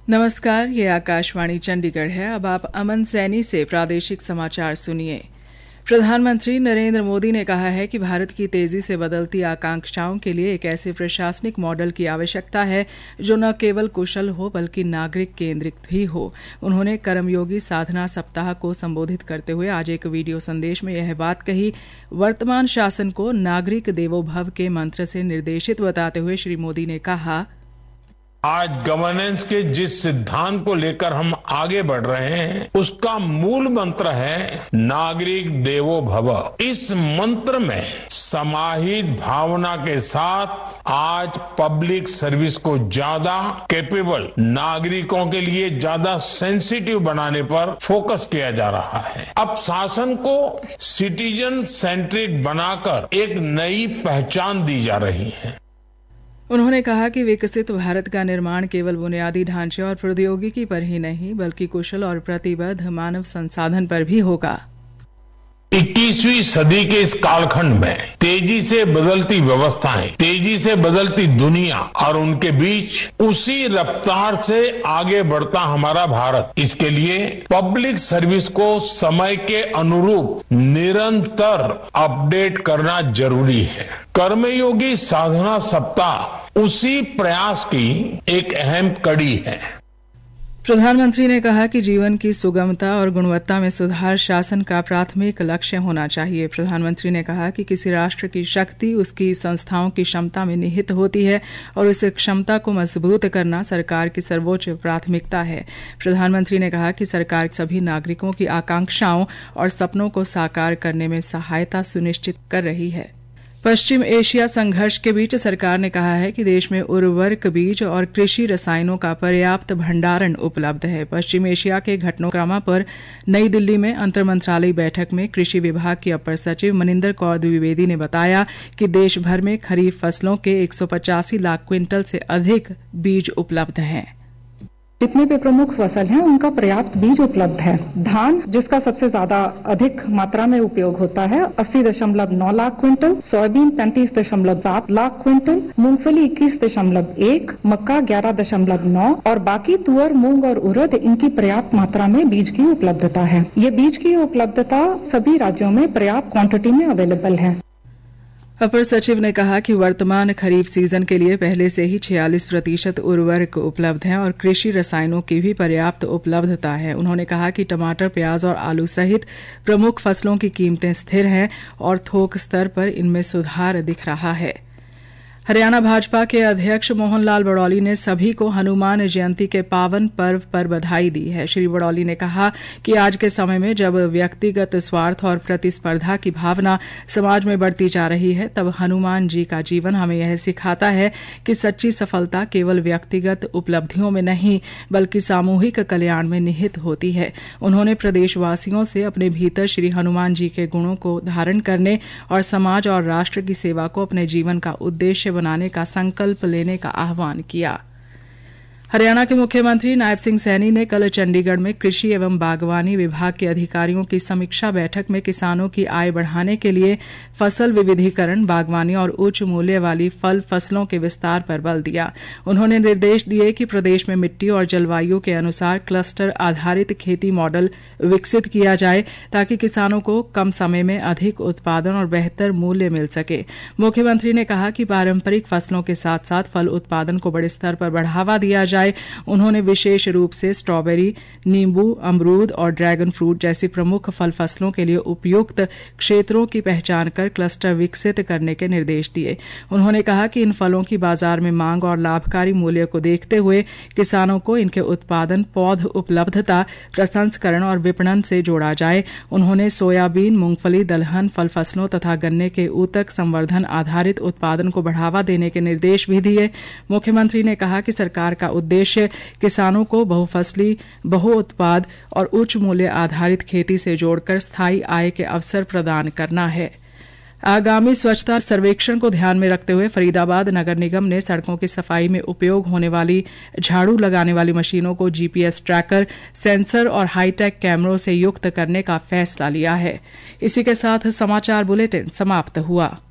नमस्कार, ये आकाशवाणी चंडीगढ़ है। अब आप अमन सैनी से प्रादेशिक समाचार सुनिए। प्रधानमंत्री नरेंद्र मोदी ने कहा है कि भारत की तेजी से बदलती आकांक्षाओं के लिए एक ऐसे प्रशासनिक मॉडल की आवश्यकता है जो न केवल कुशल हो बल्कि नागरिक केंद्रित भी हो। उन्होंने कर्मयोगी साधना सप्ताह को संबोधित करते हुए आज एक वीडियो संदेश में यह बात कही। वर्तमान शासन को नागरिक देवो भव के मंत्र से निर्देशित बताते हुए श्री मोदी ने कहा, आज गवर्नेंस के जिस सिद्धांत को लेकर हम आगे बढ़ रहे हैं उसका मूल मंत्र है नागरिक देवो भव। इस मंत्र में समाहित भावना के साथ आज पब्लिक सर्विस को ज्यादा कैपेबल, नागरिकों के लिए ज्यादा सेंसिटिव बनाने पर फोकस किया जा रहा है। अब शासन को सिटीजन सेंट्रिक बनाकर एक नई पहचान दी जा रही है। उन्होंने कहा कि विकसित भारत का निर्माण केवल बुनियादी ढांचे और प्रौद्योगिकी पर ही नहीं बल्कि कुशल और प्रतिबद्ध मानव संसाधन पर भी होगा। 21वीं सदी के इस कालखंड में तेजी से बदलती व्यवस्थाएं, तेजी से बदलती दुनिया और उनके बीच उसी रफ्तार से आगे बढ़ता हमारा भारत, इसके लिए पब्लिक सर्विस को समय के अनुरूप निरंतर अपडेट करना जरूरी है। कर्मयोगी साधना सप्ताह उसी प्रयास की एक अहम कड़ी है। प्रधानमंत्री ने कहा कि जीवन की सुगमता और गुणवत्ता में सुधार शासन का प्राथमिक लक्ष्य होना चाहिए। प्रधानमंत्री ने कहा कि किसी राष्ट्र की शक्ति उसकी संस्थाओं की क्षमता में निहित होती है और इस क्षमता को मजबूत करना सरकार की सर्वोच्च प्राथमिकता है। प्रधानमंत्री ने कहा कि सरकार सभी नागरिकों की आकांक्षाओं और सपनों को साकार करने में सहायता सुनिश्चित कर रही है। पश्चिम एशिया संघर्ष के बीच सरकार ने कहा है कि देश में उर्वरक बीज और कृषि रसायनों का पर्याप्त भंडारण उपलब्ध है। पश्चिम एशिया के घटनाक्रम पर नई दिल्ली में अंतर मंत्रालय बैठक में कृषि विभाग की अपर सचिव मनिंदर कौर द्विवेदी ने बताया कि देश भर में खरीफ फसलों के 185 लाख क्विंटल से अधिक बीज उपलब्ध हैं। जितने भी प्रमुख फसल हैं उनका पर्याप्त बीज उपलब्ध है। धान जिसका सबसे ज्यादा अधिक मात्रा में उपयोग होता है 80.9 lakh quintal, soybean 35.7 lakh quintal, मूंगफली 21.1, मक्का 11.9 और बाकी तुअर, मूंग और उड़द इनकी पर्याप्त मात्रा में बीज की उपलब्धता है। ये बीज की उपलब्धता सभी राज्यों में पर्याप्त क्वांटिटी में अवेलेबल है। अपर सचिव ने कहा कि वर्तमान खरीफ सीजन के लिए पहले से ही 46% उर्वरक उपलब्ध हैं और कृषि रसायनों की भी पर्याप्त उपलब्धता है। उन्होंने कहा कि टमाटर, प्याज और आलू सहित प्रमुख फसलों की कीमतें स्थिर हैं और थोक स्तर पर इनमें सुधार दिख रहा है। हरियाणा भाजपा के अध्यक्ष मोहन लाल बड़ौली ने सभी को हनुमान जयंती के पावन पर्व पर बधाई दी है। श्री बड़ौली ने कहा कि आज के समय में जब व्यक्तिगत स्वार्थ और प्रतिस्पर्धा की भावना समाज में बढ़ती जा रही है, तब हनुमान जी का जीवन हमें यह सिखाता है कि सच्ची सफलता केवल व्यक्तिगत उपलब्धियों में नहीं बल्कि सामूहिक कल्याण में निहित होती है। उन्होंने प्रदेशवासियों से अपने भीतर श्री हनुमान जी के गुणों को धारण करने और समाज और राष्ट्र की सेवा को अपने जीवन का उद्देश्य बनाने का संकल्प लेने का आह्वान किया। हरियाणा के मुख्यमंत्री नायब सिंह सैनी ने कल चंडीगढ़ में कृषि एवं बागवानी विभाग के अधिकारियों की समीक्षा बैठक में किसानों की आय बढ़ाने के लिए फसल विविधीकरण, बागवानी और उच्च मूल्य वाली फल फसलों के विस्तार पर बल दिया। उन्होंने निर्देश दिए कि प्रदेश में मिट्टी और जलवायु के अनुसार क्लस्टर आधारित खेती मॉडल विकसित किया जाए ताकि किसानों को कम समय में अधिक उत्पादन और बेहतर मूल्य मिल सके। मुख्यमंत्री ने कहा कि पारंपरिक फसलों के साथ साथ फल उत्पादन को बड़े स्तर पर बढ़ावा दिया जाए। उन्होंने विशेष रूप से स्ट्रॉबेरी, नींबू, अमरूद और ड्रैगन फ्रूट जैसी प्रमुख फल फसलों के लिए उपयुक्त क्षेत्रों की पहचान कर क्लस्टर विकसित करने के निर्देश दिए। उन्होंने कहा कि इन फलों की बाजार में मांग और लाभकारी मूल्य को देखते हुए किसानों को इनके उत्पादन, पौध उपलब्धता, प्रसंस्करण और विपणन से जोड़ा जाए। उन्होंने सोयाबीन, मूंगफली, दलहन फल फसलों तथा गन्ने के ऊतक संवर्धन आधारित उत्पादन को बढ़ावा देने के निर्देश भी दिए। मुख्यमंत्री ने कहा कि सरकार का उद्देश्य किसानों को बहुफसली, बहुउत्पाद और उच्च मूल्य आधारित खेती से जोड़कर स्थायी आय के अवसर प्रदान करना है। आगामी स्वच्छता सर्वेक्षण को ध्यान में रखते हुए फरीदाबाद नगर निगम ने सड़कों की सफाई में उपयोग होने वाली झाड़ू लगाने वाली मशीनों को जीपीएस ट्रैकर, सेंसर और हाईटेक कैमरों से युक्त करने का फैसला लिया है। इसी के साथ समाचार बुलेटिन समाप्त हुआ।